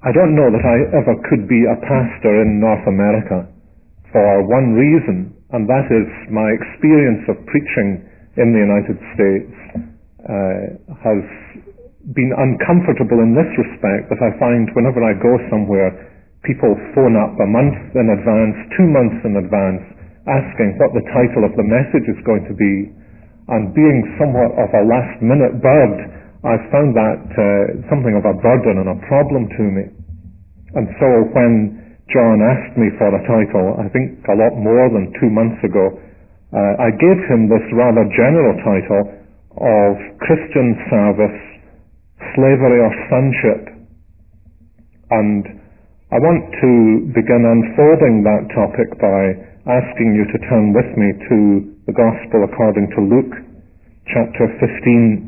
I don't know that I ever could be a pastor in North America for one reason, and that is my experience of preaching in the United States has been uncomfortable in this respect, that I find whenever I go somewhere, people phone up a month in advance, 2 months in advance, asking what the title of the message is going to be, and being somewhat of a last-minute bird, I found that something of a burden and a problem to me. And so when John asked me for a title, I think a lot more than 2 months ago, I gave him this rather general title of Christian Service, Slavery or Sonship. And I want to begin unfolding that topic by asking you to turn with me to the Gospel according to Luke, chapter 15.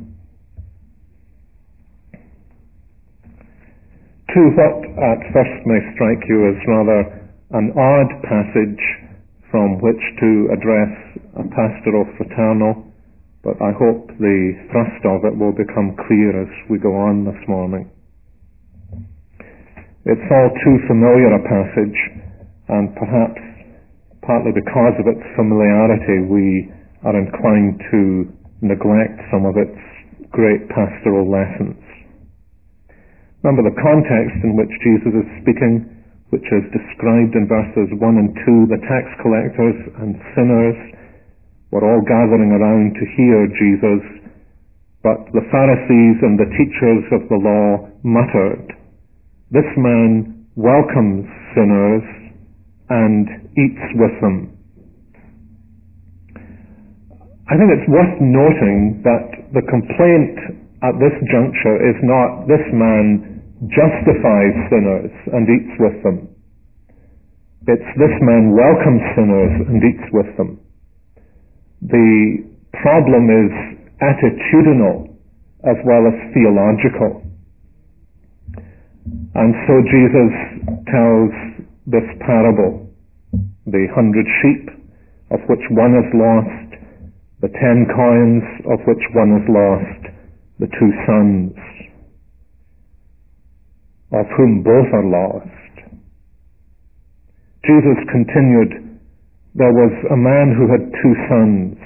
To what at first may strike you as rather an odd passage from which to address a pastoral fraternal, but I hope the thrust of it will become clear as we go on this morning. It's all too familiar a passage, and perhaps partly because of its familiarity we are inclined to neglect some of its great pastoral lessons. Remember the context in which Jesus is speaking, which is described in verses 1 and 2. The tax collectors and sinners were all gathering around to hear Jesus, but the Pharisees and the teachers of the law muttered, "This man welcomes sinners and eats with them." I think it's worth noting that the complaint at this juncture is not, "This man justifies sinners and eats with them." It's, "This man welcomes sinners and eats with them." The problem is attitudinal as well as theological. And so Jesus tells this parable, the 100 sheep, of which one is lost, the 10 coins, of which one is lost, the 2 sons, of whom both are lost. Jesus continued, "There was a man who had 2 sons.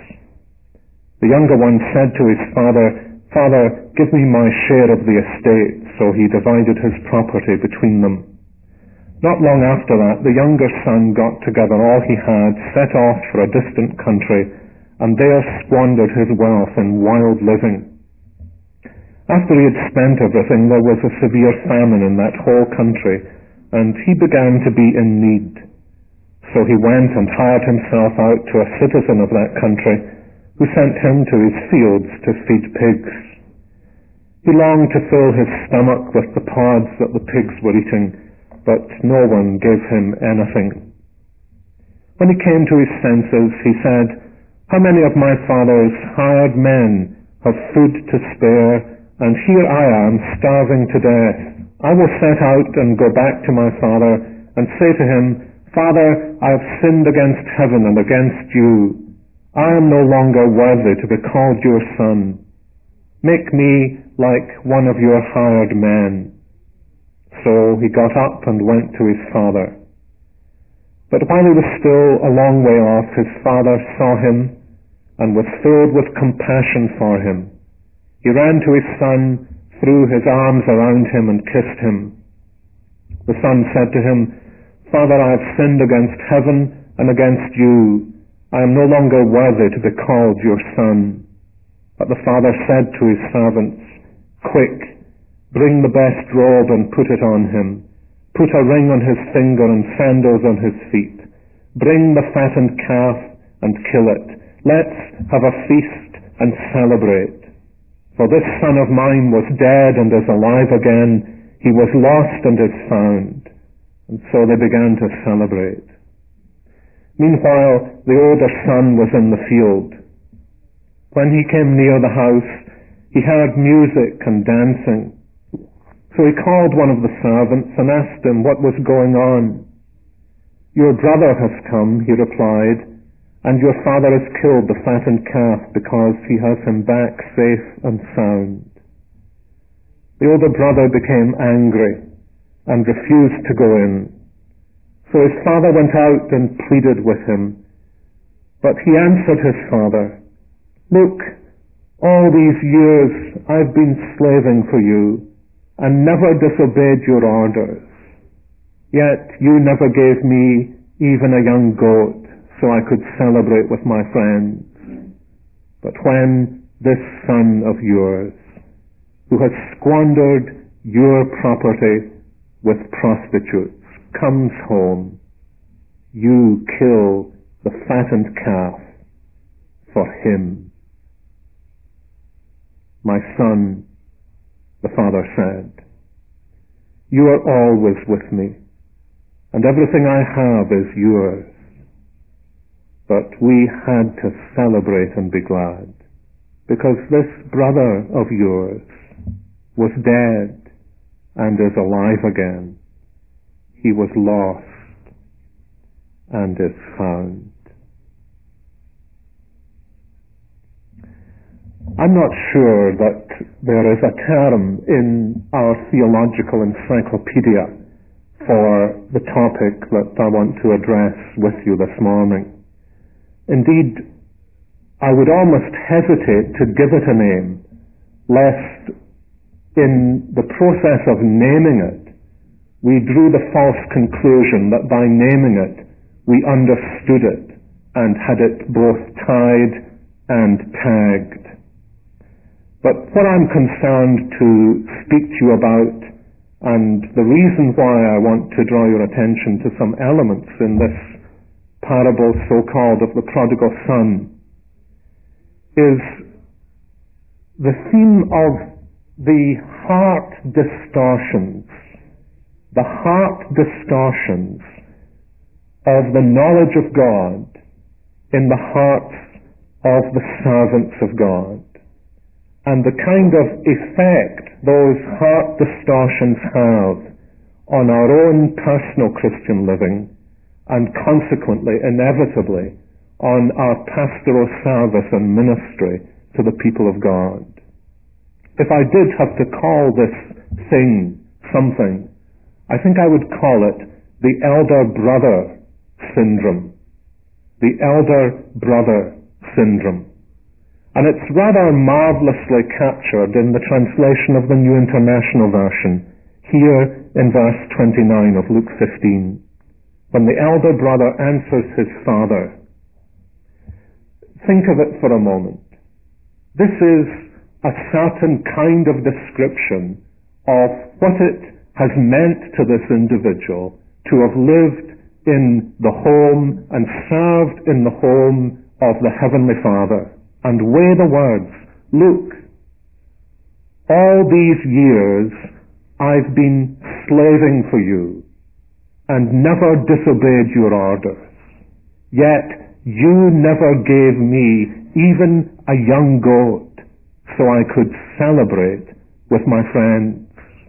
The younger one said to his father, 'Father, give me my share of the estate.' So he divided his property between them. Not long after that, the younger son got together all he had, set off for a distant country, and there squandered his wealth in wild living. After he had spent everything, there was a severe famine in that whole country, and he began to be in need. So he went and hired himself out to a citizen of that country, who sent him to his fields to feed pigs. He longed to fill his stomach with the pods that the pigs were eating, but no one gave him anything. When he came to his senses, he said, 'How many of my father's hired men have food to spare, and here I am starving to death. I will set out and go back to my father and say to him, Father, I have sinned against heaven and against you. I am no longer worthy to be called your son. Make me like one of your hired men.' So he got up and went to his father. But while he was still a long way off, his father saw him and was filled with compassion for him. He ran to his son, threw his arms around him and kissed him. The son said to him, 'Father, I have sinned against heaven and against you. I am no longer worthy to be called your son.' But the father said to his servants, 'Quick, bring the best robe and put it on him. Put a ring on his finger and sandals on his feet. Bring the fattened calf and kill it. Let's have a feast and celebrate. For this son of mine was dead and is alive again. He was lost and is found.' And so they began to celebrate. Meanwhile, the older son was in the field. When he came near the house, he heard music and dancing. So he called one of the servants and asked him what was going on. 'Your brother has come,' he replied, 'and your father has killed the fattened calf because he has him back safe and sound.' The older brother became angry and refused to go in. So his father went out and pleaded with him. But he answered his father, "Look, all these years I've been slaving for you and never disobeyed your orders. Yet you never gave me even a young goat so I could celebrate with my friends. But when this son of yours, who has squandered your property with prostitutes, comes home, you kill the fattened calf for him." "My son," the father said, "you are always with me, and everything I have is yours. But we had to celebrate and be glad, because this brother of yours was dead and is alive again. He was lost and is found." I'm not sure that there is a term in our theological encyclopedia for the topic that I want to address with you this morning. Indeed, I would almost hesitate to give it a name, lest in the process of naming it, we drew the false conclusion that by naming it, we understood it and had it both tied and tagged. But what I'm concerned to speak to you about, and the reason why I want to draw your attention to some elements in this parable so-called of the prodigal son, is the theme of the heart distortions of the knowledge of God in the hearts of the servants of God, and the kind of effect those heart distortions have on our own personal Christian living, and consequently, inevitably, on our pastoral service and ministry to the people of God. If I did have to call this thing something, I think I would call it the elder brother syndrome. The elder brother syndrome. And it's rather marvelously captured in the translation of the New International Version, here in verse 29 of Luke 15. When the elder brother answers his father, think of it for a moment. This is a certain kind of description of what it has meant to this individual to have lived in the home and served in the home of the Heavenly Father. And weigh the words, "Look, all these years I've been slaving for you and never disobeyed your orders. Yet you never gave me even a young goat so I could celebrate with my friends."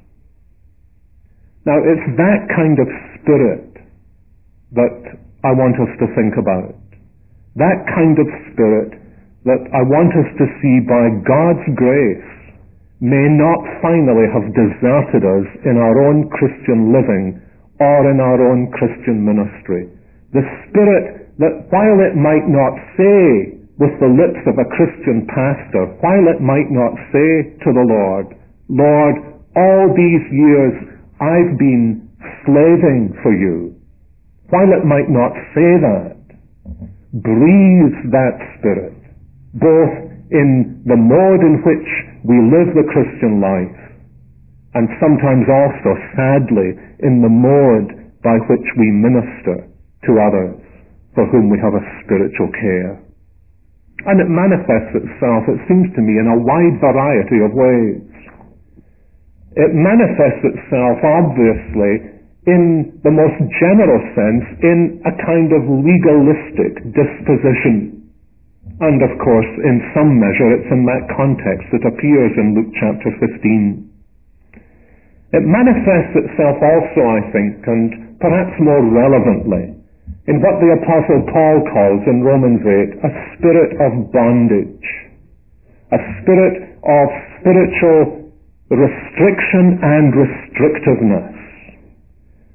Now it's that kind of spirit that I want us to think about. That kind of spirit that I want us to see by God's grace may not finally have deserted us in our own Christian living or in our own Christian ministry. The spirit that, while it might not say with the lips of a Christian pastor, while it might not say to the Lord, "Lord, all these years I've been slaving for you," while it might not say that, breathe that spirit both in the mode in which we live the Christian life, and sometimes also, sadly, in the mode by which we minister to others for whom we have a spiritual care. And it manifests itself, it seems to me, in a wide variety of ways. It manifests itself, obviously, in the most general sense, in a kind of legalistic disposition. And of course, in some measure, it's in that context that appears in Luke chapter 15. It manifests itself also, I think, and perhaps more relevantly, in what the Apostle Paul calls in Romans 8, a spirit of bondage. A spirit of spiritual restriction and restrictiveness.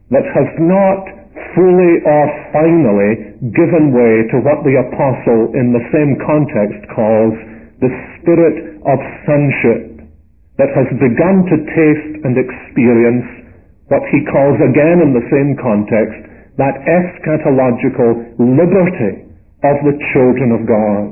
that has not fully or finally given way to what the apostle in the same context calls the spirit of sonship, that has begun to taste and experience what he calls again in the same context that eschatological liberty of the children of God.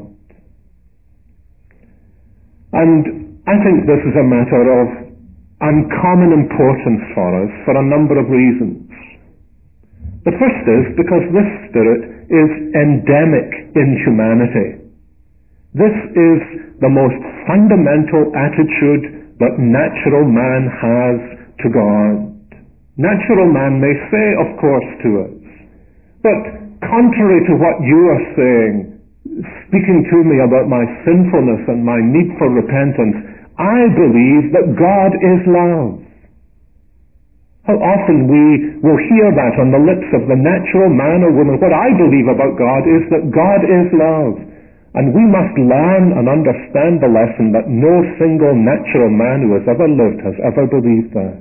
And I think this is a matter of uncommon importance for us for a number of reasons. The first is because this spirit is endemic in humanity. This is the most fundamental attitude that natural man has to God. Natural man may say, of course, to us, but contrary to what you are saying, speaking to me about my sinfulness and my need for repentance, I believe that God is love. How often we will hear that on the lips of the natural man or woman. What I believe about God is that God is love. And we must learn and understand the lesson that no single natural man who has ever lived has ever believed that.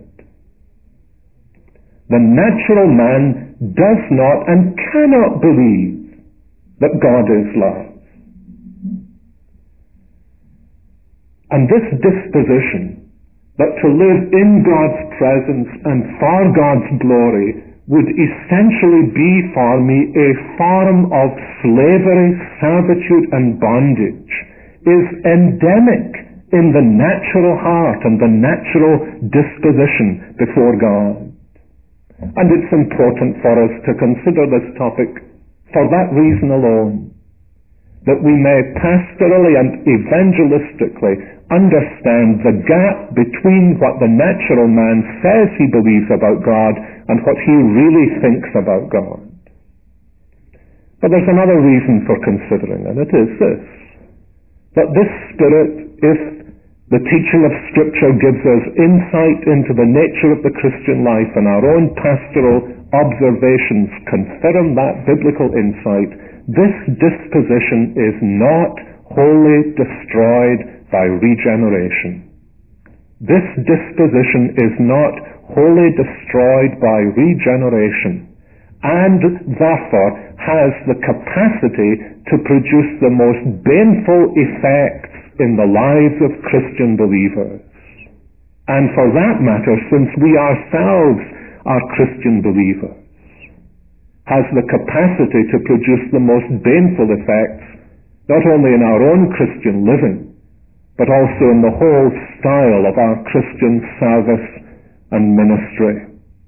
The natural man does not and cannot believe that God is love. And this disposition that to live in God's presence and for God's glory would essentially be for me a form of slavery, servitude, and bondage is endemic in the natural heart and the natural disposition before God. And it's important for us to consider this topic for that reason alone, that we may pastorally and evangelistically understand the gap between what the natural man says he believes about God and what he really thinks about God. But there's another reason for considering, and it is this, that this spirit, if the teaching of Scripture gives us insight into the nature of the Christian life, and our own pastoral observations confirm that biblical insight, this disposition is not wholly destroyed by regeneration. This disposition is not wholly destroyed by regeneration, and therefore has the capacity to produce the most baneful effects in the lives of Christian believers. And for that matter, since we ourselves are Christian believers, has the capacity to produce the most baneful effects, not only in our own Christian living, but also in the whole style of our Christian service and ministry.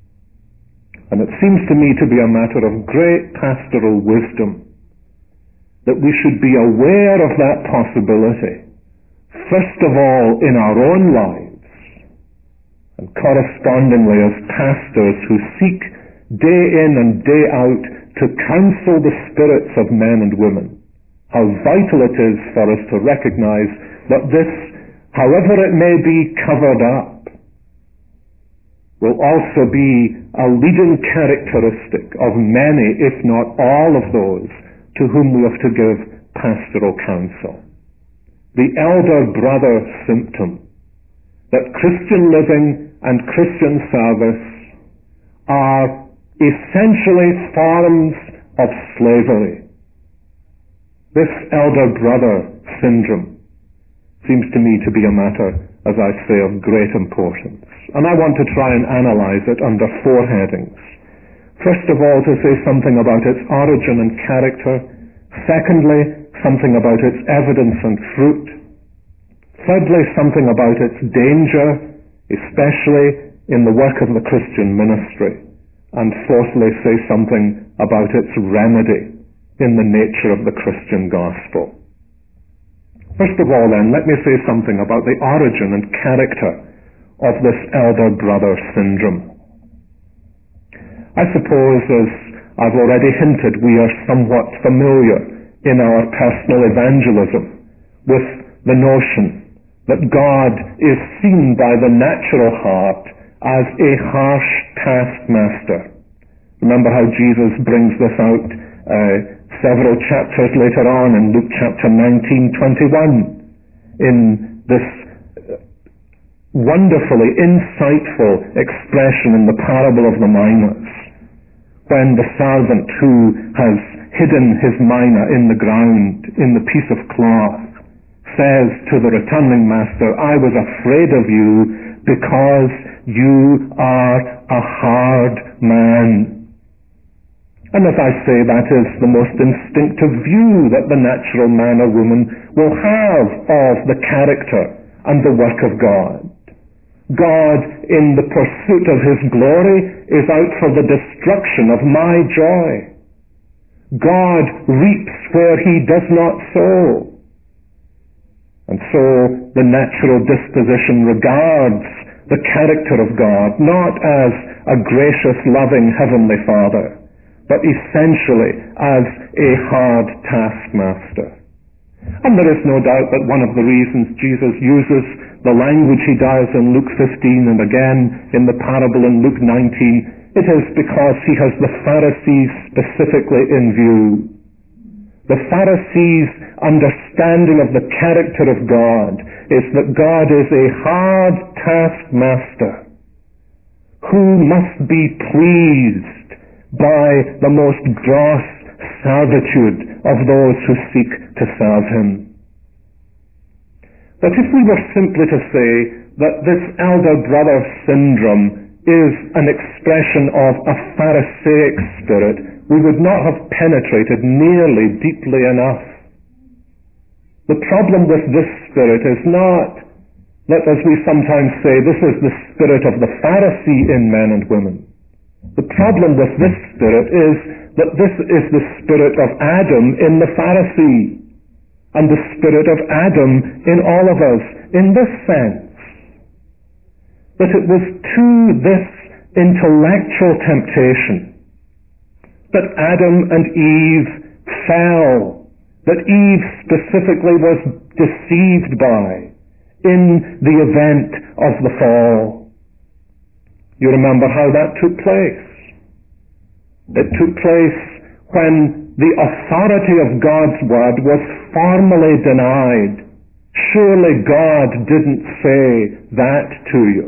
And it seems to me to be a matter of great pastoral wisdom that we should be aware of that possibility, first of all in our own lives, and correspondingly as pastors who seek day in and day out to counsel the spirits of men and women. How vital it is for us to recognize that this, however it may be covered up, will also be a leading characteristic of many, if not all of those, to whom we have to give pastoral counsel. The elder brother symptom that Christian living and Christian service are essentially forms of slavery. This elder brother syndrome seems to me to be a matter, as I say, of great importance. And I want to try and analyze it under four headings. First of all, to say something about its origin and character. Secondly, something about its evidence and fruit. Thirdly, something about its danger, especially in the work of the Christian ministry. And fourthly, say something about its remedy in the nature of the Christian gospel. First of all, then, let me say something about the origin and character of this elder brother syndrome. I suppose, as I've already hinted, we are somewhat familiar in our personal evangelism with the notion that God is seen by the natural heart as a harsh taskmaster. Remember how Jesus brings this out several chapters later on in Luke chapter 19:21 in this wonderfully insightful expression in the parable of the minas. when the servant who has hidden his mina in the ground, in the piece of cloth, says to the returning master, I was afraid of you because you are a hard man. And as I say, that is the most instinctive view that the natural man or woman will have of the character and the work of God. God, in the pursuit of his glory, is out for the destruction of my joy. God reaps where he does not sow. And so the natural disposition regards the character of God not as a gracious, loving Heavenly Father, but essentially as a hard taskmaster. And there is no doubt that one of the reasons Jesus uses the language he does in Luke 15 and again in the parable in Luke 19, it is because he has the Pharisees specifically in view. The Pharisees' understanding of the character of God is that God is a hard taskmaster who must be pleased by the most gross servitude of those who seek to serve him. But if we were simply to say that this elder brother syndrome is an expression of a Pharisaic spirit, we would not have penetrated nearly deeply enough. The problem with this spirit is not that, as we sometimes say, this is the spirit of the Pharisee in men and women. The problem with this spirit is that this is the spirit of Adam in the Pharisee, and the spirit of Adam in all of us, in this sense, that it was to this intellectual temptation that Adam and Eve fell, that Eve specifically was deceived by in the event of the fall. You remember how that took place. It took place when the authority of God's word was formally denied. Surely God didn't say that to you.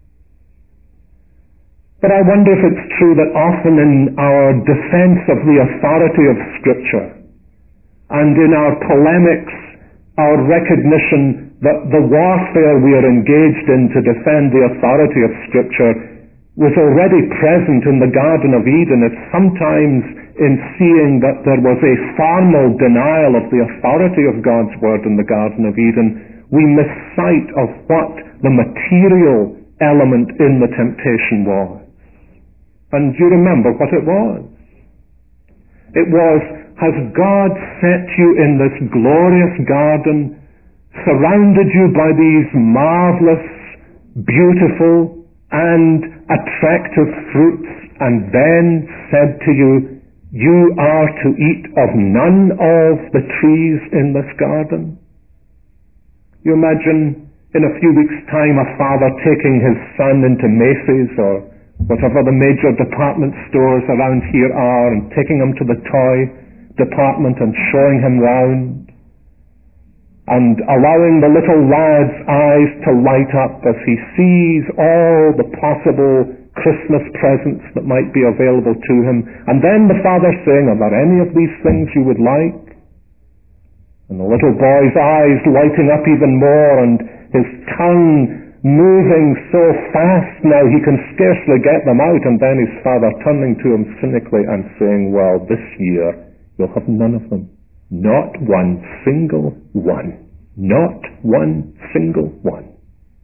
But I wonder if it's true that often in our defense of the authority of Scripture and in our polemics, our recognition that the warfare we are engaged in to defend the authority of Scripture was already present in the Garden of Eden, it's sometimes in seeing that there was a formal denial of the authority of God's Word in the Garden of Eden, we miss sight of what the material element in the temptation was. And you remember what it was. It was, has God set you in this glorious garden, surrounded you by these marvelous, beautiful, and attractive fruits, and then said to you, you are to eat of none of the trees in this garden? You imagine in a few weeks' time a father taking his son into Macy's or whatever the major department stores around here are, and taking him to the toy department and showing him round, and allowing the little lad's eyes to light up as he sees all the possible Christmas presents that might be available to him. And then the father saying, are there any of these things you would like? And the little boy's eyes lighting up even more, and his tongue moving so fast now he can scarcely get them out, and then his father turning to him cynically and saying, well, this year you'll have none of them. Not one single one. Not one single one.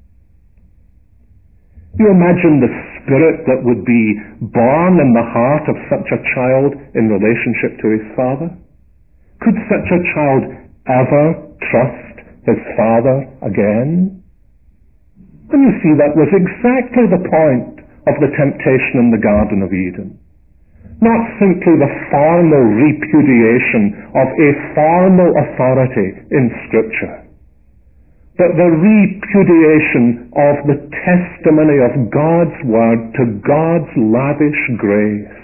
You imagine the spirit that would be born in the heart of such a child in relationship to his father? Could such a child ever trust his father again? And you see, that was exactly the point of the temptation in the Garden of Eden. Not simply the formal repudiation of a formal authority in Scripture, but the repudiation of the testimony of God's Word to God's lavish grace.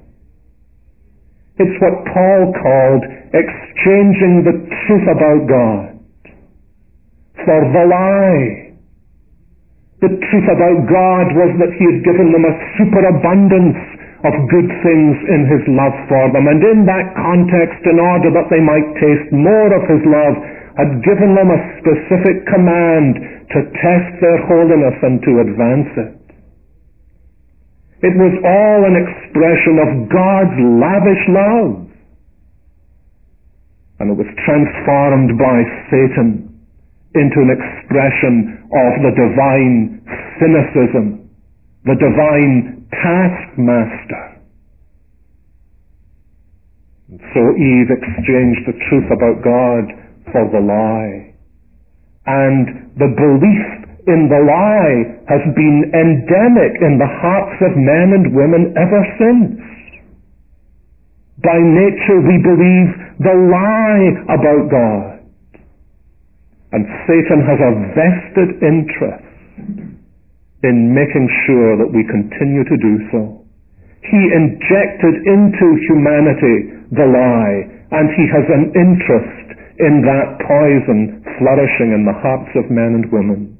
It's what Paul called exchanging the truth about God for the lie. The truth about God was that he had given them a superabundance of good things in his love for them, and in that context, in order that they might taste more of his love, had given them a specific command to test their holiness and to advance it. It was all an expression of God's lavish love. And it was transformed by Satan into an expression of the divine cynicism, the divine taskmaster. And so Eve exchanged the truth about God for the lie. And the belief in the lie has been endemic in the hearts of men and women ever since. By nature we believe the lie about God. And Satan has a vested interest in making sure that we continue to do so. He injected into humanity the lie, and he has an interest in that poison flourishing in the hearts of men and women.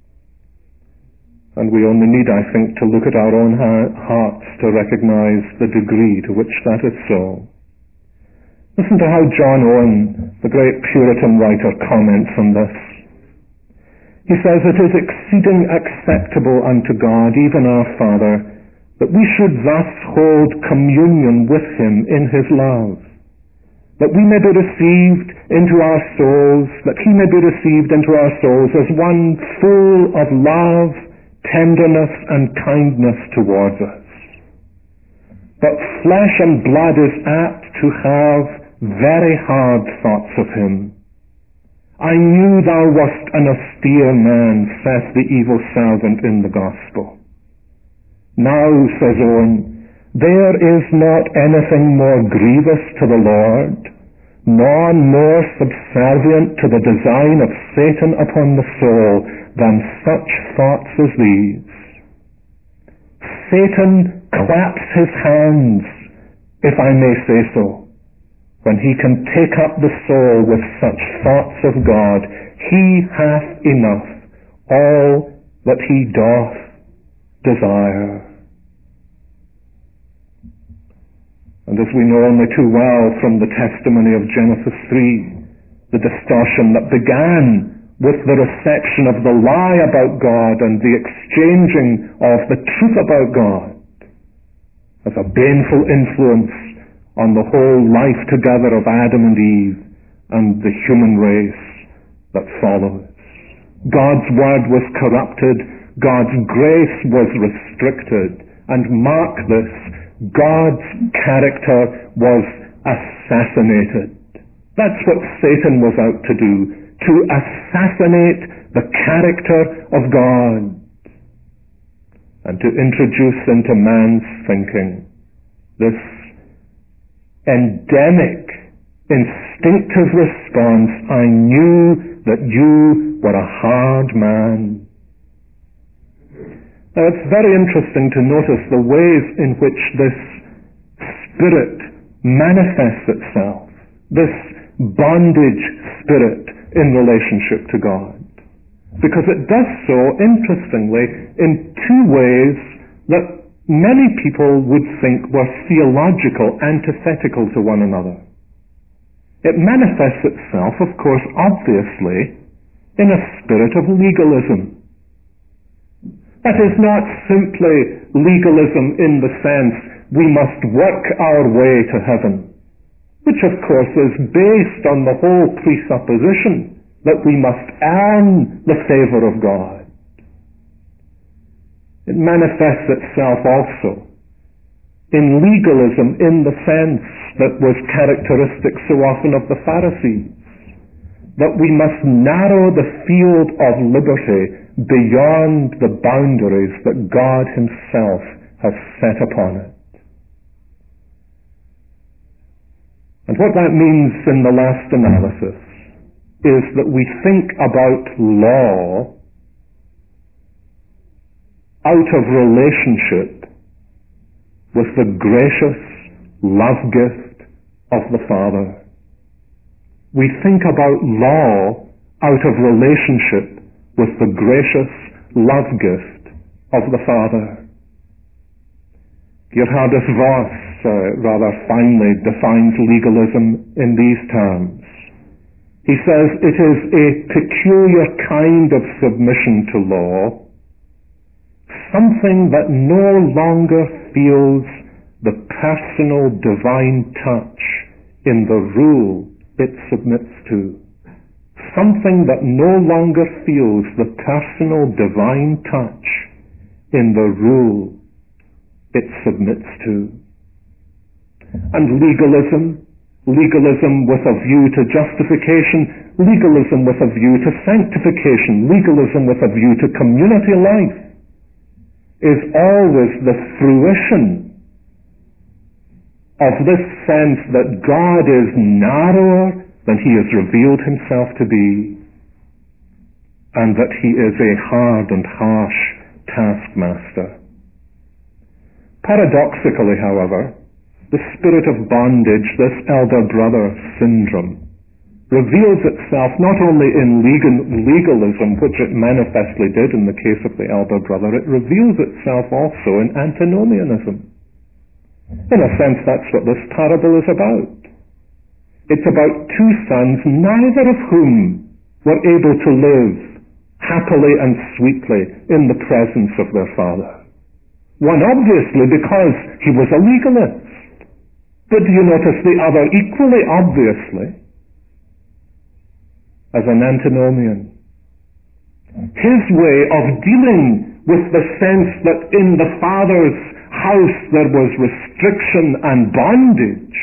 And we only need, I think, to look at our own hearts to recognize the degree to which that is so. Listen to how John Owen, the great Puritan writer, comments on this. He says, "It is exceeding acceptable unto God, even our Father, that we should thus hold communion with him in his love, that we may be received into our souls, that he may be received into our souls as one full of love, tenderness, and kindness towards us. But flesh and blood is apt to have very hard thoughts of him. I knew thou wast an austere man, saith the evil servant in the gospel. Now, says Owen, there is not anything more grievous to the Lord, nor more subservient to the design of Satan upon the soul than such thoughts as these. Satan claps his hands, if I may say so, when he can take up the soul with such thoughts of God. He hath enough, all that he doth desire." And as we know only too well from the testimony of Genesis 3, the distortion that began with the reception of the lie about God and the exchanging of the truth about God has a baneful influence on the whole life together of Adam and Eve and the human race that follows. God's word was corrupted, God's grace was restricted, and mark this, God's character was assassinated. That's what Satan was out to do, to assassinate the character of God and to introduce into man's thinking this endemic, instinctive response, I knew that you were a hard man. Now it's very interesting to notice the ways in which this spirit manifests itself, this bondage spirit in relationship to God. Because it does so, interestingly, in two ways that many people would think were theological, antithetical to one another. It manifests itself, of course, obviously, in a spirit of legalism. That is not simply legalism in the sense we must work our way to heaven, which of course is based on the whole presupposition that we must earn the favor of God. It manifests itself also in legalism in the sense that was characteristic so often of the Pharisees, that we must narrow the field of liberty beyond the boundaries that God himself has set upon it. And what that means in the last analysis is that we think about law out of relationship with the gracious love gift of the Father. We think about law out of relationship with the gracious love gift of the Father. Gerhardus Voss rather finely defines legalism in these terms. He says it is a peculiar kind of submission to law, something that no longer feels the personal divine touch in the rule it submits to. Something that no longer feels the personal divine touch in the rule it submits to. And legalism with a view to justification, legalism with a view to sanctification, legalism with a view to community life, is always the fruition of this sense that God is narrower than he has revealed himself to be, and that he is a hard and harsh taskmaster. Paradoxically, however, the spirit of bondage, this elder brother syndrome, reveals itself not only in legalism, which it manifestly did in the case of the elder brother, it reveals itself also in antinomianism. In a sense, that's what this parable is about. It's about two sons, neither of whom were able to live happily and sweetly in the presence of their father. One obviously because he was a legalist. But do you notice the other equally obviously as an antinomian? His way of dealing with the sense that in the father's house there was restriction and bondage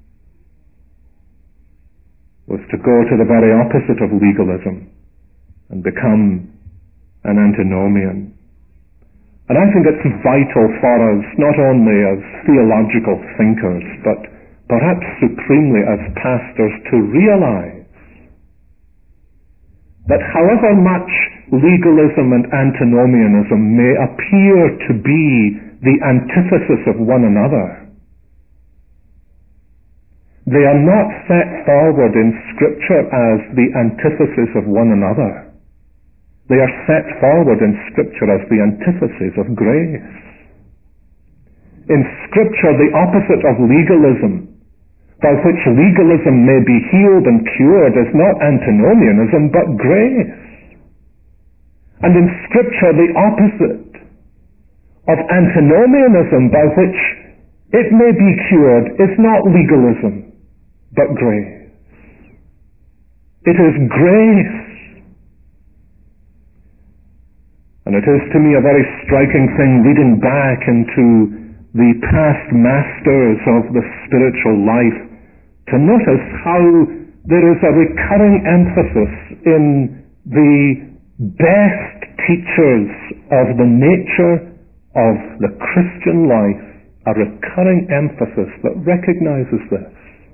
was to go to the very opposite of legalism and become an antinomian. And I think it's vital for us, not only as theological thinkers, but perhaps supremely as pastors, to realize that however much legalism and antinomianism may appear to be the antithesis of one another, they are not set forward in Scripture as the antithesis of one another. They are set forward in Scripture as the antithesis of grace. In Scripture, the opposite of legalism, by which legalism may be healed and cured, is not antinomianism, but grace. And in Scripture, the opposite of antinomianism, by which it may be cured, is not legalism, but grace. It is grace. And it is to me a very striking thing, reading back into the past masters of the spiritual life, to notice how there is a recurring emphasis in the best teachers of the nature of the Christian life, a recurring emphasis that recognizes this.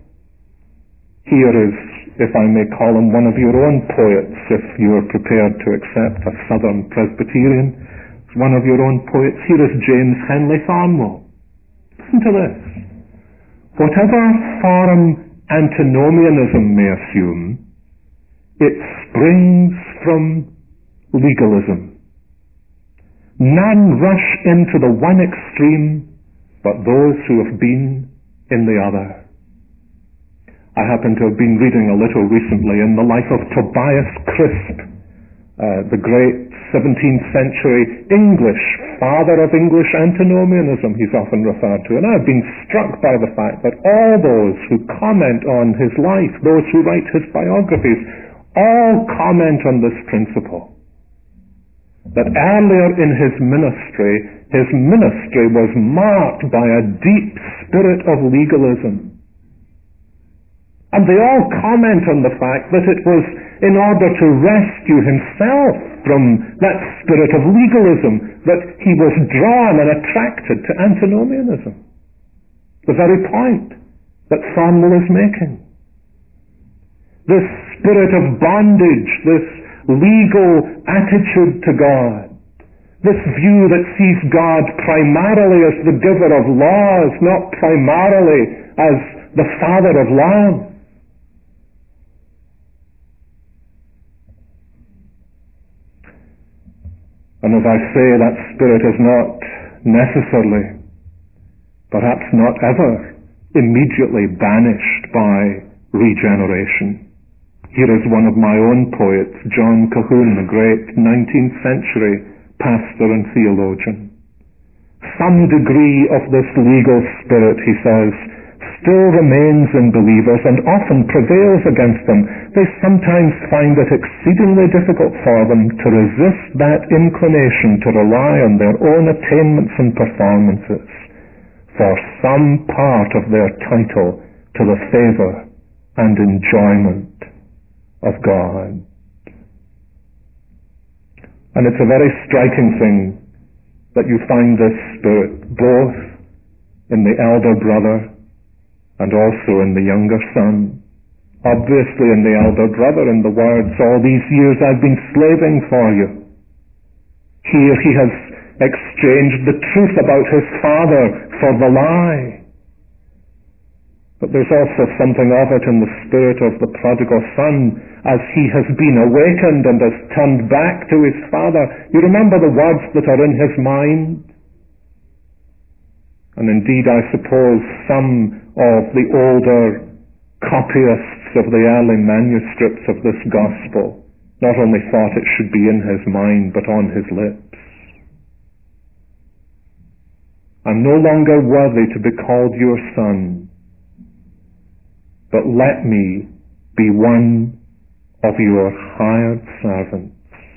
Here is, if I may call him, one of your own poets, if you're prepared to accept a Southern Presbyterian. It's one of your own poets. Here is James Henley Farnwell. Listen to this. Whatever form antinomianism may assume, it springs from legalism. None rush into the one extreme, but those who have been in the other. I happen to have been reading a little recently in the life of Tobias Crisp, the great 17th century English, father of English antinomianism, he's often referred to. And I've been struck by the fact that all those who comment on his life, those who write his biographies, all comment on this principle. That earlier in his ministry was marked by a deep spirit of legalism. And they all comment on the fact that it was in order to rescue himself from that spirit of legalism that he was drawn and attracted to antinomianism. The very point that Farnwell is making. This spirit of bondage, this legal attitude to God, this view that sees God primarily as the giver of laws, not primarily as the Father of love. And as I say, that spirit is not necessarily perhaps not ever immediately banished by regeneration. Here is one of my own poets, John Calhoun, the great 19th century pastor and theologian. Some degree of this legal spirit, he says, still remains in believers and often prevails against them. They sometimes find it exceedingly difficult for them to resist that inclination to rely on their own attainments and performances for some part of their title to the favor and enjoyment of God. And it's a very striking thing that you find this spirit both in the elder brother and also in the younger son. Obviously in the elder brother, in the words, all these years I've been slaving for you. Here he has exchanged the truth about his father for the lie. But there's also something of it in the spirit of the prodigal son as he has been awakened and has turned back to his father. You remember the words that are in his mind? And indeed, I suppose some of the older copyists of the early manuscripts of this gospel not only thought it should be in his mind, but on his lips. I'm no longer worthy to be called your son, but let me be one of your hired servants.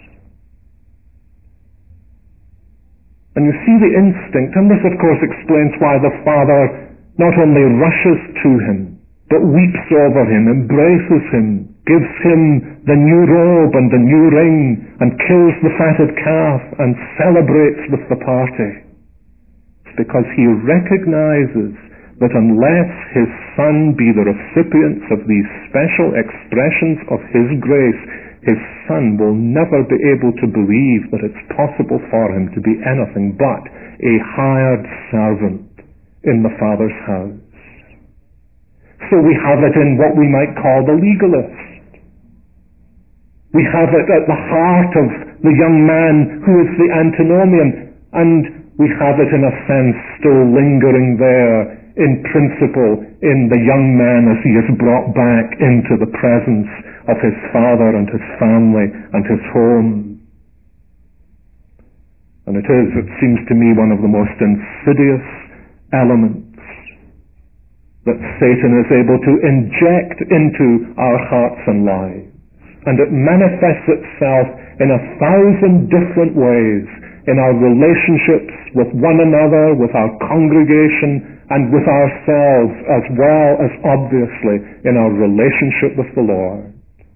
And you see the instinct, and this of course explains why the father not only rushes to him, but weeps over him, embraces him, gives him the new robe and the new ring, and kills the fatted calf and celebrates with the party. It's because he recognizes that unless his son be the recipient of these special expressions of his grace, his son will never be able to believe that it's possible for him to be anything but a hired servant in the Father's house. So we have it in what we might call the legalist. We have it at the heart of the young man who is the antinomian, and we have it in a sense still lingering there in principle in the young man as he is brought back into the presence of his father and his family and his home. And it seems to me, one of the most insidious elements that Satan is able to inject into our hearts and lives. And it manifests itself in 1,000 different ways in our relationships with one another, with our congregation, and with ourselves, as well as obviously in our relationship with the Lord.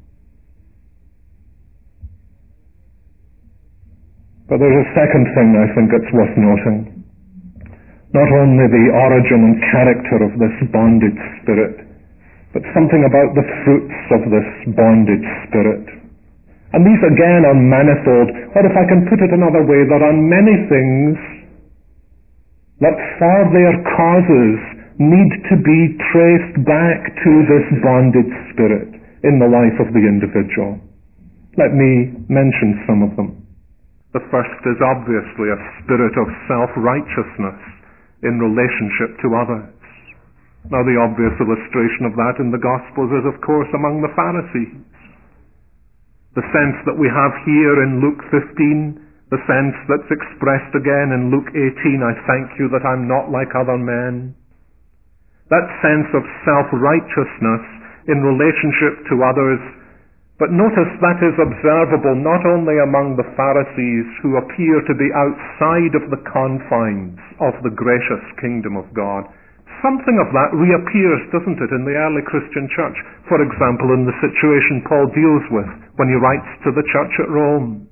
But there's a second thing I think that's worth noting. Not only the origin and character of this bondage spirit, but something about the fruits of this bondage spirit. And these again are manifold, or if I can put it another way, there are many things that for their causes need to be traced back to this bondage spirit in the life of the individual. Let me mention some of them. The first is obviously a spirit of self-righteousness in relationship to others. Now the obvious illustration of that in the Gospels is of course among the Pharisees. The sense that we have here in Luke 15, the sense that's expressed again in Luke 18, I thank you that I'm not like other men. That sense of self-righteousness in relationship to others. But notice that is observable not only among the Pharisees who appear to be outside of the confines of the gracious kingdom of God. Something of that reappears, doesn't it, in the early Christian church? For example, in the situation Paul deals with when he writes to the church at Rome.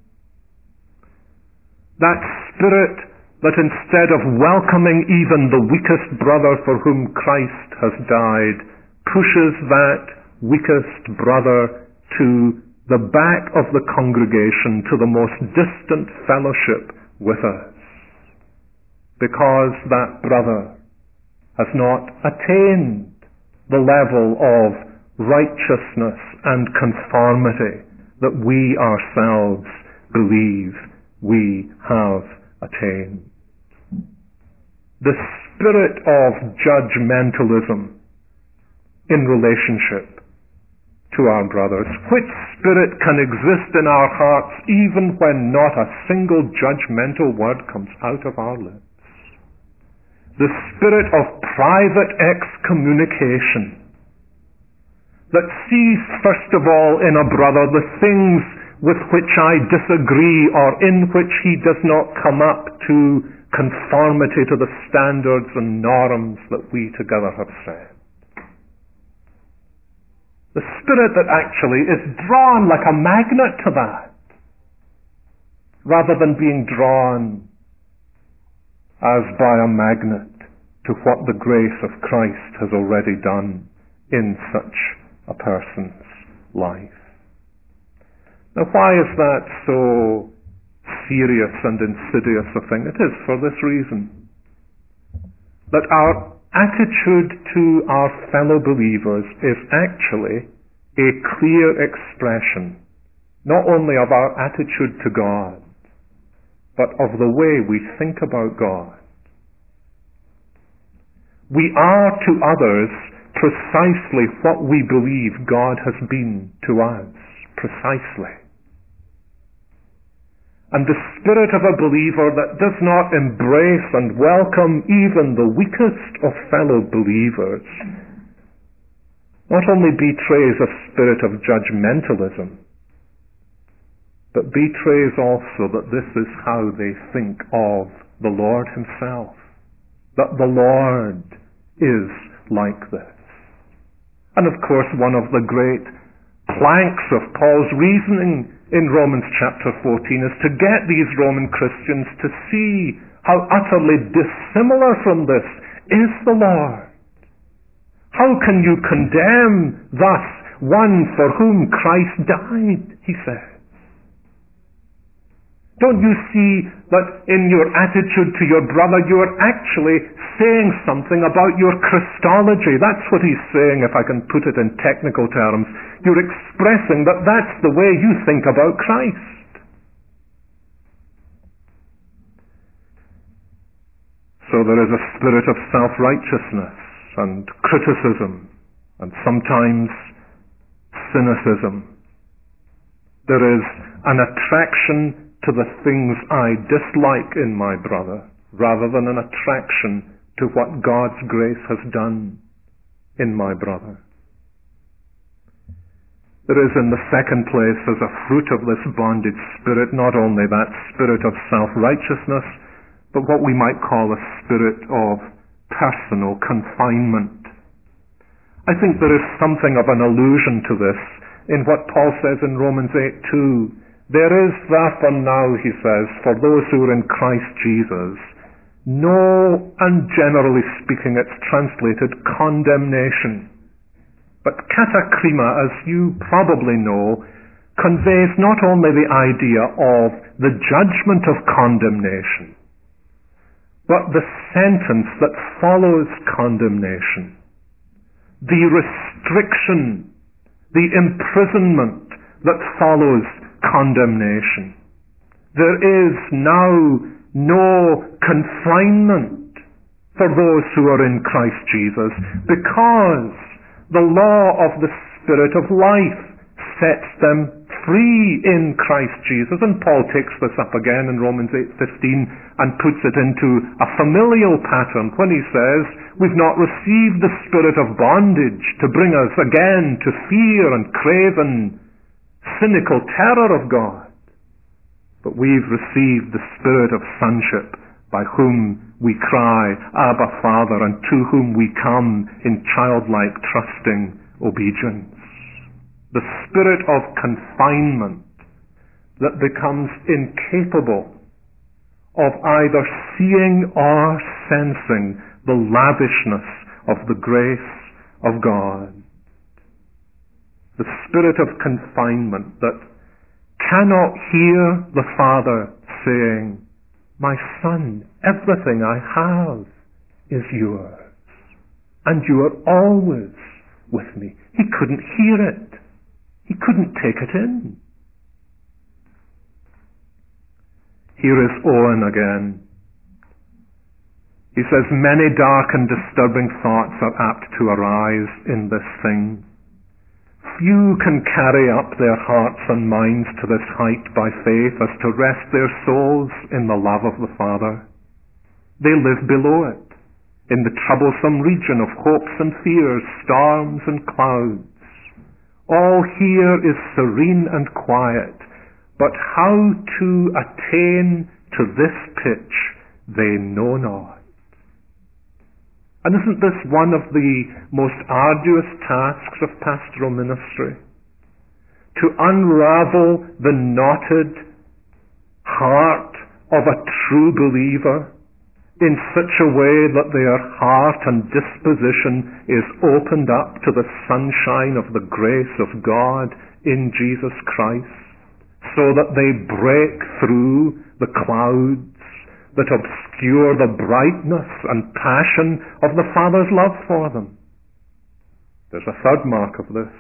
That spirit that instead of welcoming even the weakest brother for whom Christ has died, pushes that weakest brother to the back of the congregation, to the most distant fellowship with us. Because that brother has not attained the level of righteousness and conformity that we ourselves believe we have attained. the spirit of judgmentalism in relationship to our brothers? Which spirit can exist in our hearts even when not a single judgmental word comes out of our lips? The spirit of private excommunication that sees, first of all, in a brother the things with which I disagree or in which he does not come up to conformity to the standards and norms that we together have set. The spirit that actually is drawn like a magnet to that, rather than being drawn as by a magnet to what the grace of Christ has already done in such a person's life. Now, why is that so serious and insidious a thing? It is for this reason, that our attitude to our fellow believers is actually a clear expression not only of our attitude to God, but of the way we think about God. We are to others precisely what we believe God has been to us, precisely. And the spirit of a believer that does not embrace and welcome even the weakest of fellow believers not only betrays a spirit of judgmentalism, but betrays also that this is how they think of the Lord himself, that the Lord is like this. And of course, one of the great planks of Paul's reasoning in Romans chapter 14 is to get these Roman Christians to see how utterly dissimilar from this is the Lord. How can you condemn thus one for whom Christ died, he says. Don't you see that in your attitude to your brother you are actually saying something about your Christology? That's what he's saying, if I can put it in technical terms. You're expressing that that's the way you think about Christ. So there is a spirit of self-righteousness and criticism and sometimes cynicism. There is an attraction to the things I dislike in my brother, rather than an attraction to what God's grace has done in my brother. There is, in the second place, as a fruit of this bondage spirit, not only that spirit of self-righteousness, but what we might call a spirit of personal confinement. I think there is something of an allusion to this in what Paul says in Romans 8:2. There is therefore now, he says, for those who are in Christ Jesus, no, and generally speaking it's translated condemnation. But katakrima, as you probably know, conveys not only the idea of the judgment of condemnation, but the sentence that follows condemnation, the restriction, the imprisonment that follows condemnation. There is now no confinement for those who are in Christ Jesus, because the law of the Spirit of life sets them free in Christ Jesus. And Paul takes this up again in Romans 8:15 and puts it into a familial pattern when he says, we've not received the spirit of bondage to bring us again to fear and craven cynical terror of God, but we've received the spirit of sonship, by whom we cry, Abba, Father, and to whom we come in childlike trusting obedience. The spirit of confinement that becomes incapable of either seeing or sensing the lavishness of the grace of God. The spirit of confinement that cannot hear the Father saying, my Son, everything I have is yours, and you are always with me. He couldn't hear it. He couldn't take it in. Here is Owen again. He says, many dark and disturbing thoughts are apt to arise in this thing. Few can carry up their hearts and minds to this height by faith as to rest their souls in the love of the Father. They live below it, in the troublesome region of hopes and fears, storms and clouds. All here is serene and quiet, but how to attain to this pitch they know not. And isn't this one of the most arduous tasks of pastoral ministry? To unravel the knotted heart of a true believer in such a way that their heart and disposition is opened up to the sunshine of the grace of God in Jesus Christ, so that they break through the clouds that obscure the brightness and passion of the Father's love for them. There's a third mark of this.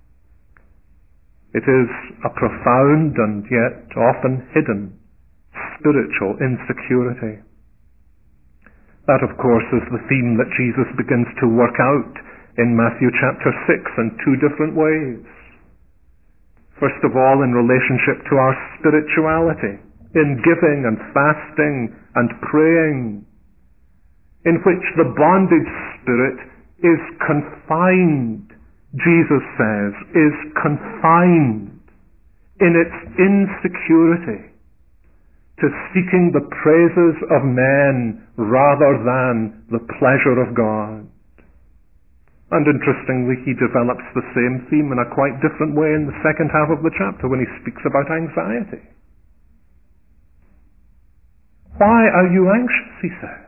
It is a profound and yet often hidden spiritual insecurity. That, of course, is the theme that Jesus begins to work out in Matthew chapter 6 in two different ways. First of all, in relationship to our spirituality, in giving and fasting and praying, in which the bondage spirit is confined, Jesus says, is confined in its insecurity to seeking the praises of men rather than the pleasure of God. And interestingly, he develops the same theme in a quite different way in the second half of the chapter when he speaks about anxiety. Why are you anxious, he says?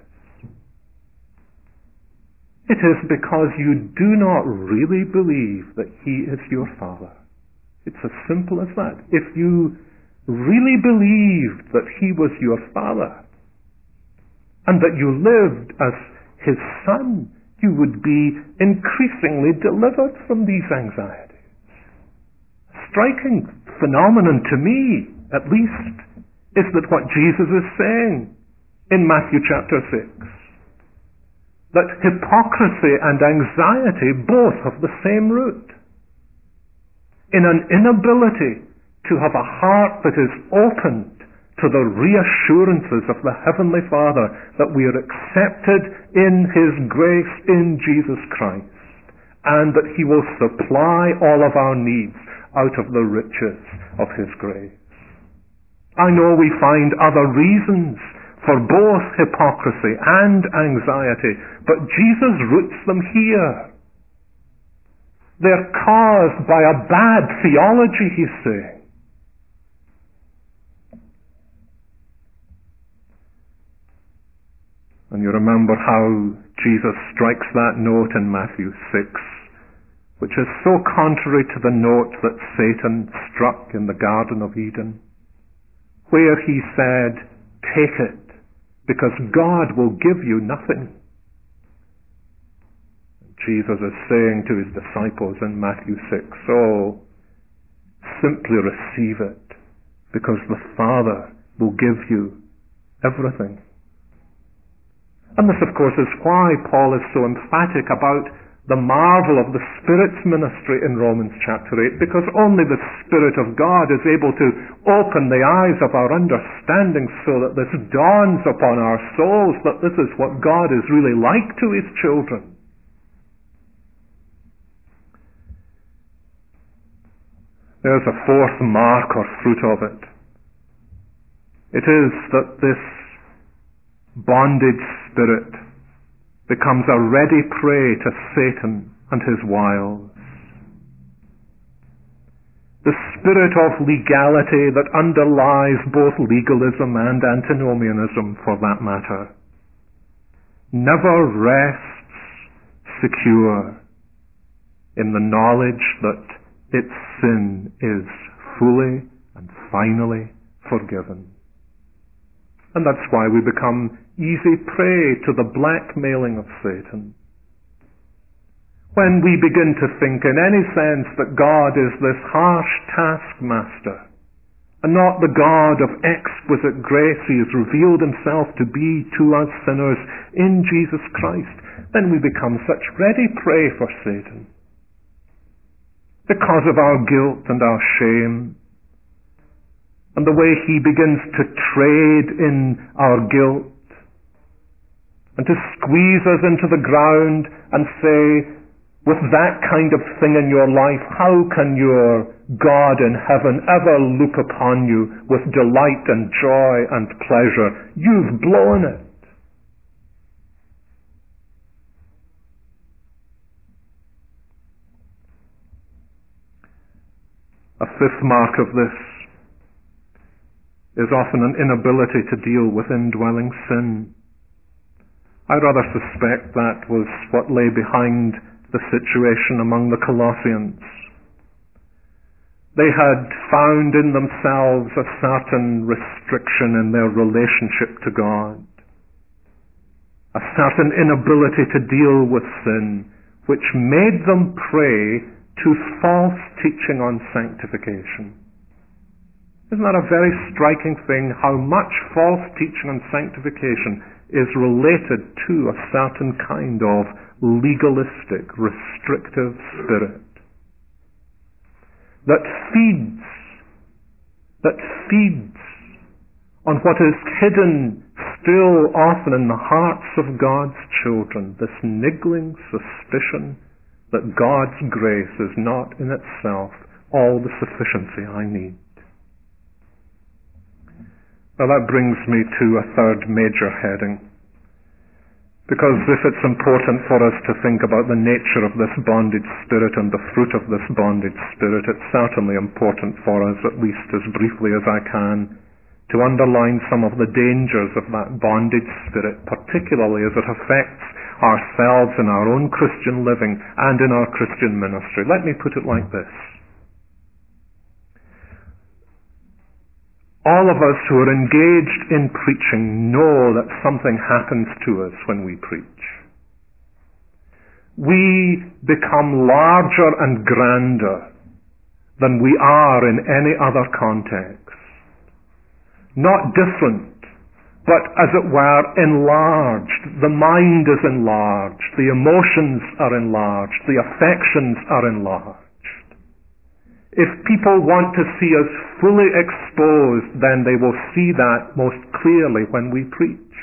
It is because you do not really believe that he is your Father. It's as simple as that. If you really believed that he was your Father and that you lived as his Son, you would be increasingly delivered from these anxieties. A striking phenomenon to me, at least, is that what Jesus is saying in Matthew chapter 6, that hypocrisy and anxiety both have the same root, in an inability to have a heart that is opened to the reassurances of the Heavenly Father that we are accepted in his grace in Jesus Christ, and that he will supply all of our needs out of the riches of his grace. I know we find other reasons for both hypocrisy and anxiety, but Jesus roots them here. They're caused by a bad theology, he's saying. And you remember how Jesus strikes that note in Matthew 6, which is so contrary to the note that Satan struck in the Garden of Eden, where he said, "Take it, because God will give you nothing." Jesus is saying to his disciples in Matthew 6, "Oh, simply receive it, because the Father will give you everything." And this, of course, is why Paul is so emphatic about the marvel of the Spirit's ministry in Romans chapter 8, because only the Spirit of God is able to open the eyes of our understanding so that this dawns upon our souls that this is what God is really like to his children. There's a fourth mark or fruit of it. It is that this bondage spirit becomes a ready prey to Satan and his wiles. The spirit of legality that underlies both legalism and antinomianism, for that matter, never rests secure in the knowledge that its sin is fully and finally forgiven. And that's why we become easy prey to the blackmailing of Satan. When we begin to think in any sense that God is this harsh taskmaster and not the God of exquisite grace He has revealed Himself to be to us sinners in Jesus Christ, then we become such ready prey for Satan because of our guilt and our shame, and the way he begins to trade in our guilt and to squeeze us into the ground and say, with that kind of thing in your life, how can your God in heaven ever look upon you with delight and joy and pleasure? You've blown it. A fifth mark of this is often an inability to deal with indwelling sin. I rather suspect that was what lay behind the situation among the Colossians. They had found in themselves a certain restriction in their relationship to God, a certain inability to deal with sin, which made them prey to false teaching on sanctification. Isn't that a very striking thing, how much false teaching on sanctification is related to a certain kind of legalistic, restrictive spirit that feeds on what is hidden still often in the hearts of God's children, this niggling suspicion that God's grace is not in itself all the sufficiency I need. Now that brings me to a third major heading, because if it's important for us to think about the nature of this bondage spirit and the fruit of this bondage spirit, it's certainly important for us, at least as briefly as I can, to underline some of the dangers of that bondage spirit, particularly as it affects ourselves in our own Christian living and in our Christian ministry. Let me put it like this. All of us who are engaged in preaching know that something happens to us when we preach. We become larger and grander than we are in any other context. Not different, but as it were enlarged. The mind is enlarged, the emotions are enlarged, the affections are enlarged. If people want to see us fully exposed, then they will see that most clearly when we preach.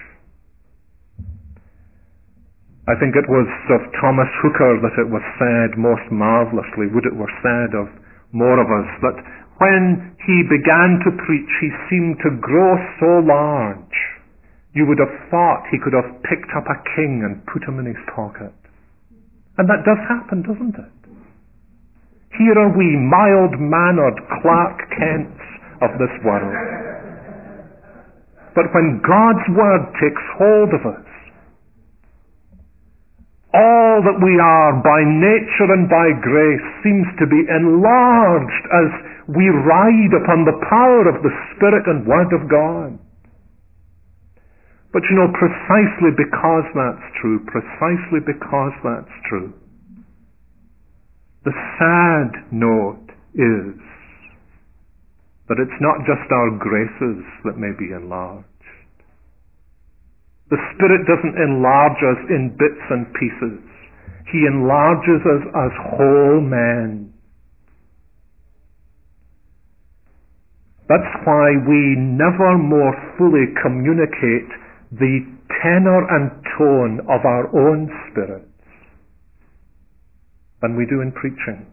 I think it was of Thomas Hooker that it was said most marvelously, would it were said of more of us, that when he began to preach, he seemed to grow so large, you would have thought he could have picked up a king and put him in his pocket. And that does happen, doesn't it? Here are we, mild-mannered Clark Kents of this world. But when God's Word takes hold of us, all that we are by nature and by grace seems to be enlarged as we ride upon the power of the Spirit and Word of God. But you know, precisely because that's true, the sad note is that it's not just our graces that may be enlarged. The Spirit doesn't enlarge us in bits and pieces. He enlarges us as whole men. That's why we never more fully communicate the tenor and tone of our own spirits than we do in preaching.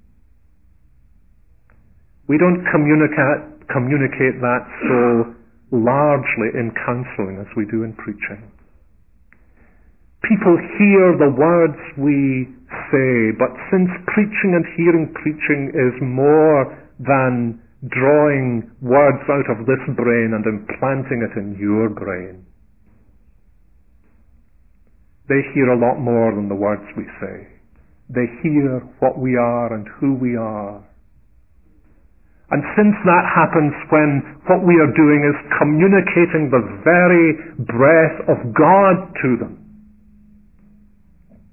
We don't communicate that so largely in counseling as we do in preaching. People hear the words we say, but since preaching and hearing preaching is more than drawing words out of this brain and implanting it in your brain, they hear a lot more than the words we say. They hear what we are and who we are. And since that happens when what we are doing is communicating the very breath of God to them,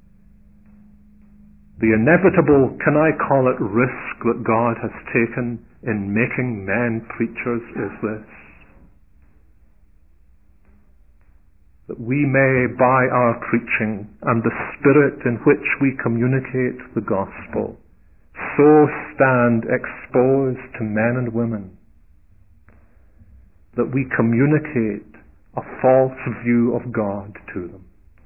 the inevitable, can I call it, risk that God has taken in making men preachers is this: that we may, by our preaching and the spirit in which we communicate the gospel, so stand exposed to men and women that we communicate a false view of God to them.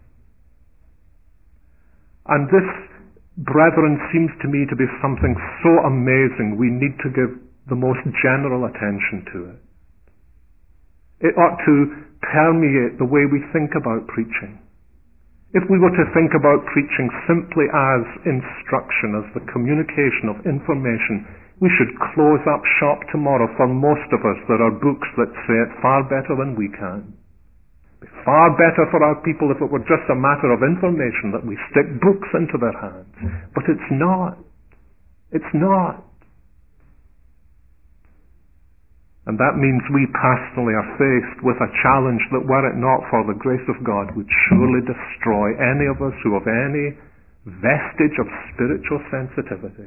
And this, brethren, seems to me to be something so amazing we need to give the most general attention to it. It ought to permeate the way we think about preaching. If we were to think about preaching simply as instruction, as the communication of information, we should close up shop tomorrow. For most of us, there are books that say it far better than we can. It'd be far better for our people if it were just a matter of information, that we stick books into their hands. But it's not. It's not. And that means we personally are faced with a challenge that, were it not for the grace of God, would surely destroy any of us who have any vestige of spiritual sensitivity.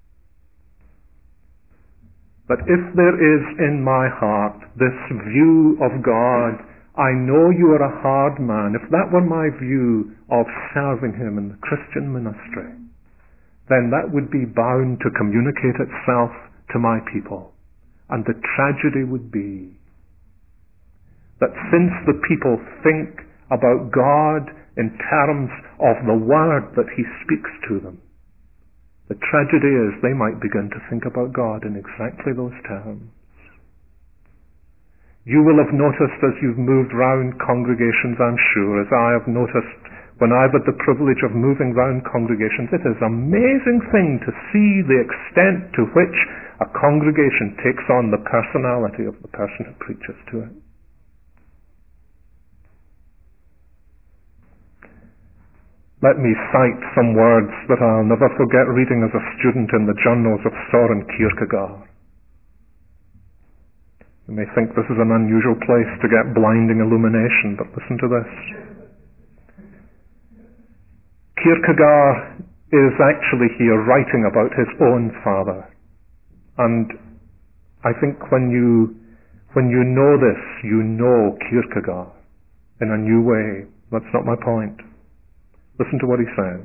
But if there is in my heart this view of God, I know you are a hard man, if that were my view of serving him in the Christian ministry, then that would be bound to communicate itself to my people. And the tragedy would be that since the people think about God in terms of the word that he speaks to them, the tragedy is they might begin to think about God in exactly those terms. You will have noticed as you've moved round congregations, I'm sure, as I have noticed when I've had the privilege of moving round congregations, it is an amazing thing to see the extent to which a congregation takes on the personality of the person who preaches to it. Let me cite some words that I'll never forget reading as a student in the journals of Søren Kierkegaard. You may think this is an unusual place to get blinding illumination, but listen to this. Kierkegaard is actually here writing about his own father. And I think when you know this, you know Kierkegaard in a new way. That's not my point. Listen to what he says.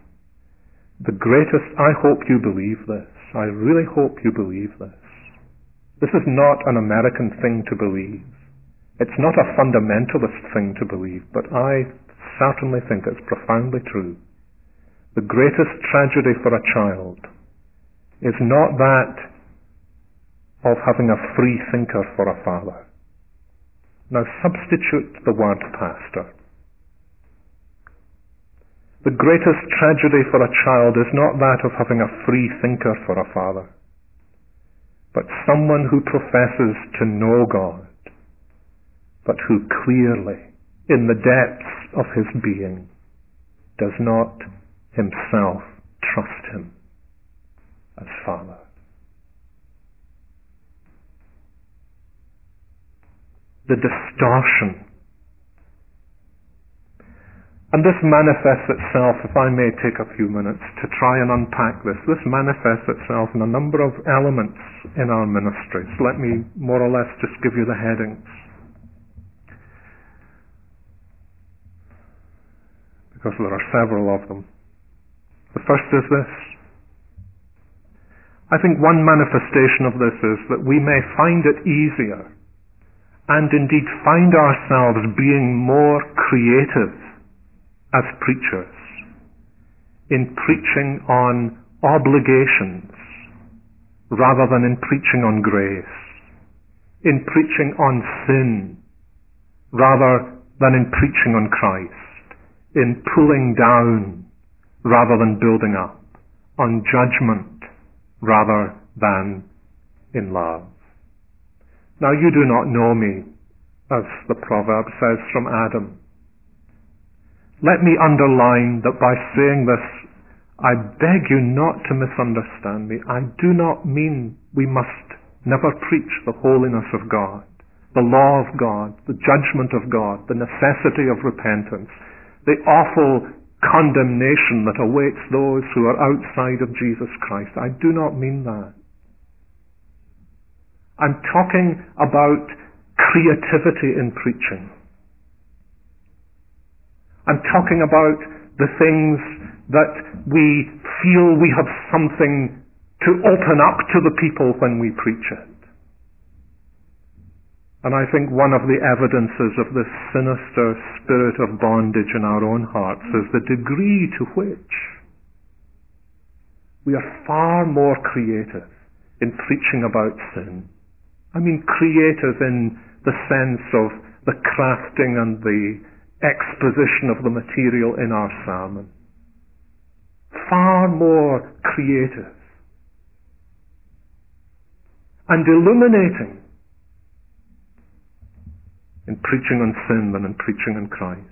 I hope you believe this. I really hope you believe this. This is not an American thing to believe. It's not a fundamentalist thing to believe, but I certainly think it's profoundly true. The greatest tragedy for a child is not that of having a free thinker for a father. Now substitute the word pastor. The greatest tragedy for a child is not that of having a free thinker for a father, but someone who professes to know God, but who clearly, in the depths of his being, does not himself trust him as Father. The distortion. And this manifests itself, if I may take a few minutes to try and unpack this, this manifests itself in a number of elements in our ministries. Let me more or less just give you the headings. Because there are several of them. The first is this. I think one manifestation of this is that we may find it easier, and indeed find ourselves being more creative as preachers in preaching on obligations rather than in preaching on grace, in preaching on sin rather than in preaching on Christ, in pulling down rather than building up, on judgment rather than in love. Now you do not know me, as the proverb says, from Adam. Let me underline that by saying this, I beg you not to misunderstand me. I do not mean we must never preach the holiness of God, the law of God, the judgment of God, the necessity of repentance, the awful condemnation that awaits those who are outside of Jesus Christ. I do not mean that. I'm talking about creativity in preaching. I'm talking about the things that we feel we have something to open up to the people when we preach it. And I think one of the evidences of this sinister spirit of bondage in our own hearts is the degree to which we are far more creative in preaching about sin. I mean creative in the sense of the crafting and the exposition of the material in our sermon. Far more creative and illuminating in preaching on sin than in preaching on Christ.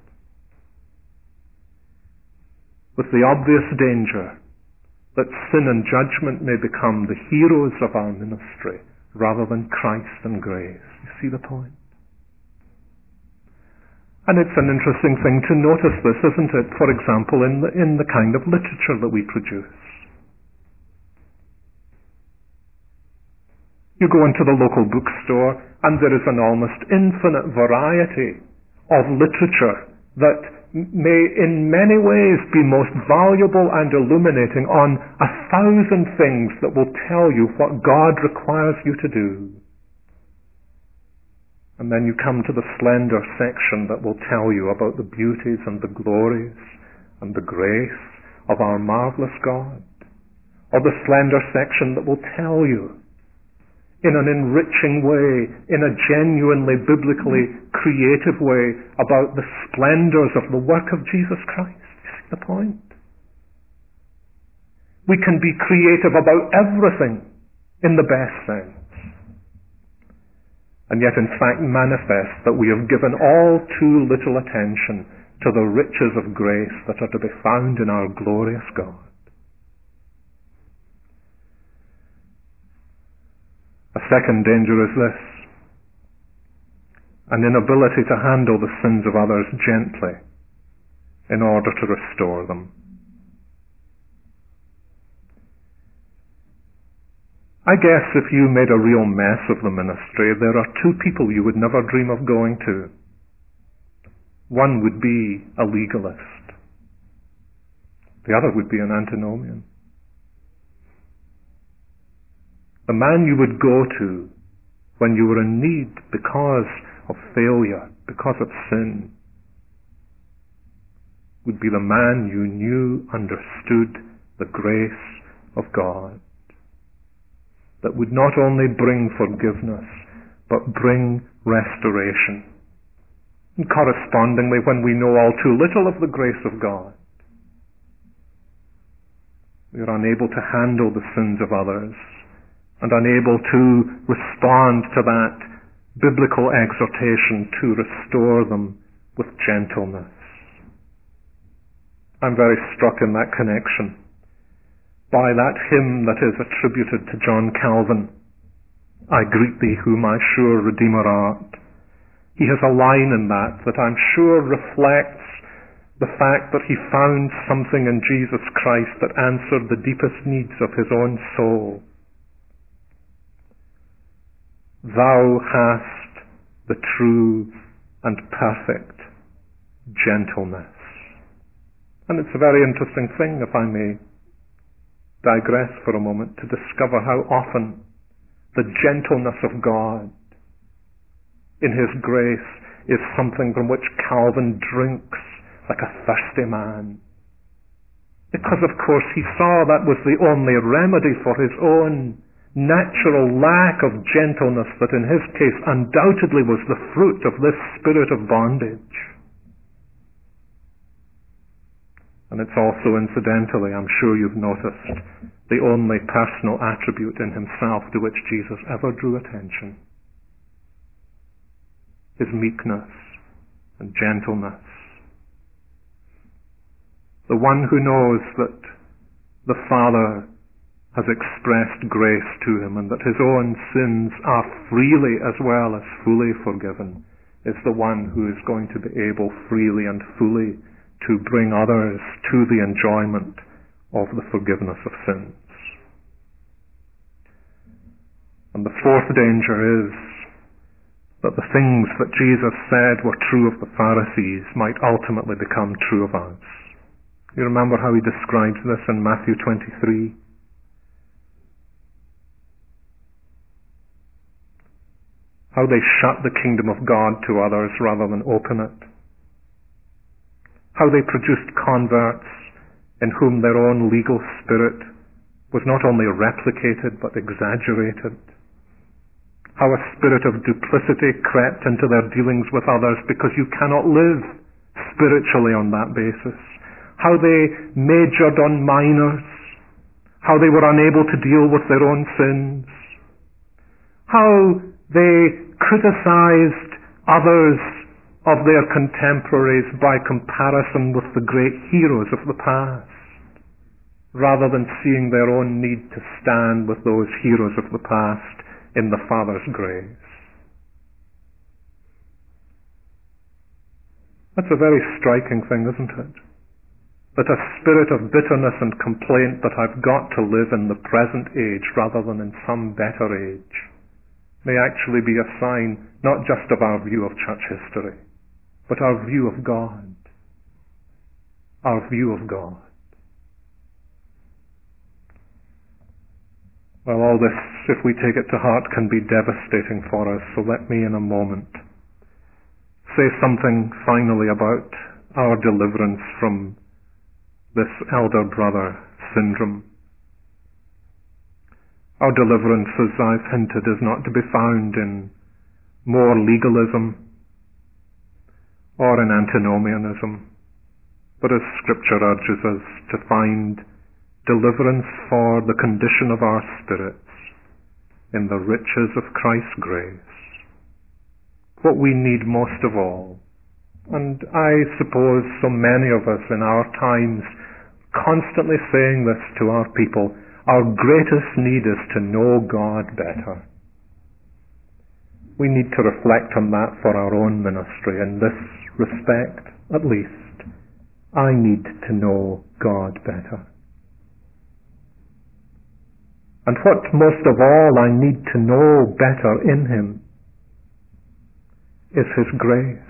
With the obvious danger that sin and judgment may become the heroes of our ministry rather than Christ and grace. You see the point? And it's an interesting thing to notice this, isn't it? For example, in the kind of literature that we produce. You go into the local bookstore and there is an almost infinite variety of literature that may in many ways be most valuable and illuminating on 1,000 things that will tell you what God requires you to do. And then you come to the slender section that will tell you about the beauties and the glories and the grace of our marvelous God. Or the slender section that will tell you in an enriching way, in a genuinely biblically creative way, about the splendors of the work of Jesus Christ. You see the point? We can be creative about everything in the best sense. And yet in fact manifest that we have given all too little attention to the riches of grace that are to be found in our glorious God. A second danger is this: an inability to handle the sins of others gently in order to restore them. I guess if you made a real mess of the ministry, there are two people you would never dream of going to. One would be a legalist. The other would be an antinomian. The man you would go to when you were in need because of failure, because of sin, would be the man you knew understood the grace of God, that would not only bring forgiveness, but bring restoration. And correspondingly, when we know all too little of the grace of God, we are unable to handle the sins of others and unable to respond to that biblical exhortation to restore them with gentleness. I'm very struck in that connection by that hymn that is attributed to John Calvin, I greet thee who my sure Redeemer art. He has a line in that I'm sure reflects the fact that he found something in Jesus Christ that answered the deepest needs of his own soul. Thou hast the true and perfect gentleness. And it's a very interesting thing, if I may digress for a moment, to discover how often the gentleness of God in his grace is something from which Calvin drinks like a thirsty man. Because of course he saw that was the only remedy for his own natural lack of gentleness that in his case undoubtedly was the fruit of this spirit of bondage. And it's also incidentally, I'm sure you've noticed, the only personal attribute in himself to which Jesus ever drew attention. His meekness and gentleness. The one who knows that the Father has expressed grace to him and that his own sins are freely as well as fully forgiven is the one who is going to be able freely and fully to bring others to the enjoyment of the forgiveness of sins. And the fourth danger is that the things that Jesus said were true of the Pharisees might ultimately become true of us. You remember how he describes this in Matthew 23? How they shut the kingdom of God to others rather than open it. How they produced converts in whom their own legal spirit was not only replicated but exaggerated. How a spirit of duplicity crept into their dealings with others because you cannot live spiritually on that basis. How they majored on minors. How they were unable to deal with their own sins. How they criticized others of their contemporaries by comparison with the great heroes of the past, rather than seeing their own need to stand with those heroes of the past in the Father's grace. That's a very striking thing, isn't it? That a spirit of bitterness and complaint that I've got to live in the present age rather than in some better age may actually be a sign not just of our view of church history, but our view of God. Our view of God. Well, all this, if we take it to heart, can be devastating for us, so let me in a moment say something finally about our deliverance from this elder brother syndrome. Our deliverance, as I've hinted, is not to be found in more legalism or in antinomianism, but as Scripture urges us to find deliverance for the condition of our spirits in the riches of Christ's grace. What we need most of all, and I suppose so many of us in our times constantly saying this to our people, our greatest need is to know God better. We need to reflect on that for our own ministry. In this respect, at least, I need to know God better. And what most of all I need to know better in Him is His grace.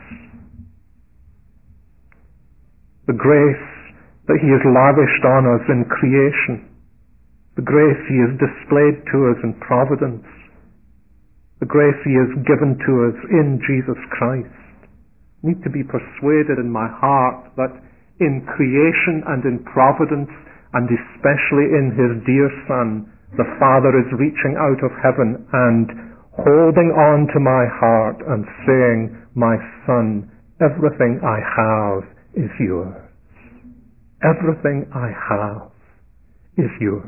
The grace that He has lavished on us in creation. The grace He has displayed to us in providence. The grace He has given to us in Jesus Christ. I need to be persuaded in my heart that in creation and in providence, and especially in His dear Son, the Father is reaching out of heaven and holding on to my heart and saying, my Son, everything I have is yours. Everything I have is yours.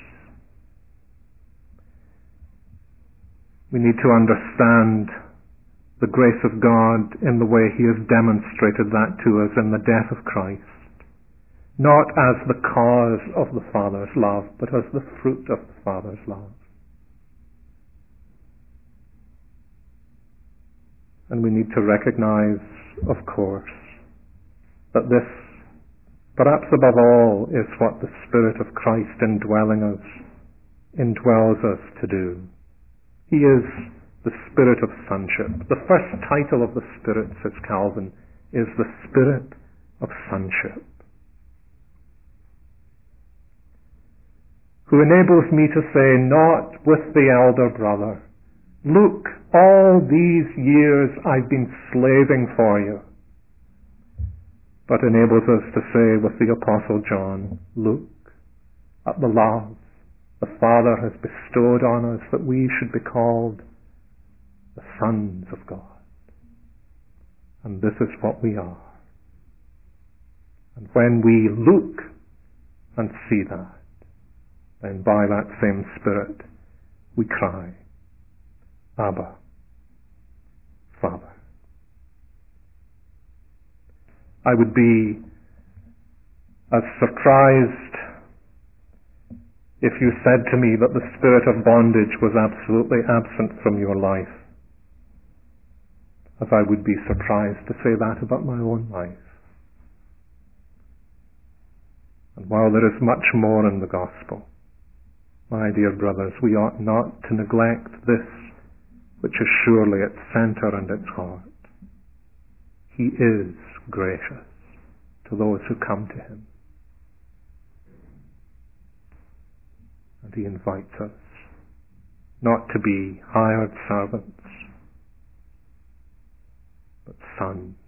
We need to understand the grace of God in the way He has demonstrated that to us in the death of Christ. Not as the cause of the Father's love, but as the fruit of the Father's love. And we need to recognize, of course, that this, perhaps above all, is what the Spirit of Christ indwells us to do. He is the Spirit of sonship. The first title of the Spirit, says Calvin, is the Spirit of sonship, who enables me to say, not with the elder brother, look, all these years I've been slaving for you, but enables us to say with the Apostle John, look at the love the Father has bestowed on us that we should be called the sons of God. And this is what we are. And when we look and see that, then by that same Spirit we cry, Abba, Father. I would be as surprised if you said to me that the spirit of bondage was absolutely absent from your life, as I would be surprised to say that about my own life. And while there is much more in the gospel, My dear brothers, we ought not to neglect this, which is surely its center and its heart. He is gracious to those who come to him. And he invites us not to be hired servants, but sons.